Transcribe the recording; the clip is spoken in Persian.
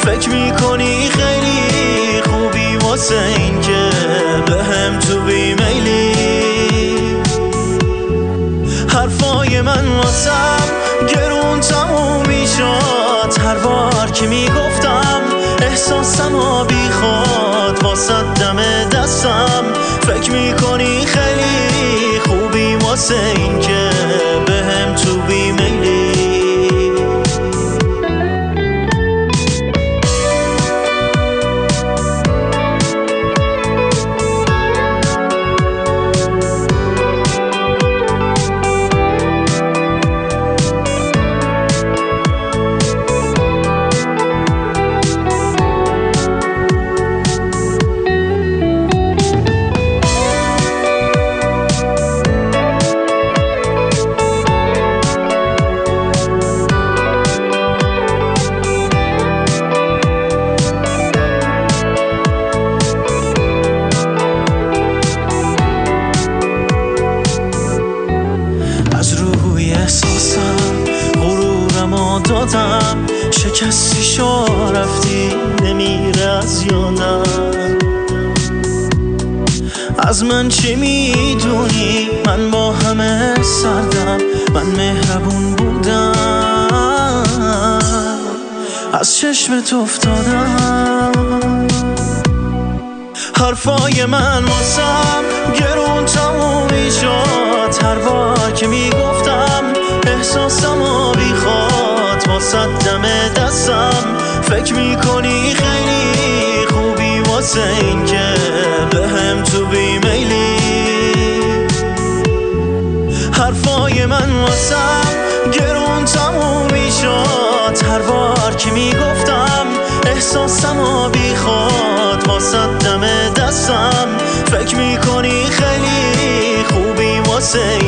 فکر میکنی خیلی خوبی واسه این که بهم تو بیمیلی. حرفای من واسم گرون تموم میشد هر بار که میگفتم احساسم بی خود واسه دم دستم. فکر میکنی خیلی خوبی واسه این که بهم تو بیمیلی. غرورمو دادم شکستی شو رفتی نمیره از یادم. از من چی میدونی من با همه سردم، من مهربون بودم از چشمت افتادم. حرفای من واسم گرون تمومی شد هر بار که میگفتم احساسم بی خود واسه دم دستم. فکر میکنی خیلی خوبی واسه این که بهم تو بیمیلی. حرفای من واسم گرون تمومی شد هر بار که میگفتم احساسم بی خود واسه دم دستم. فکر میکنی خیلی خوبی واسه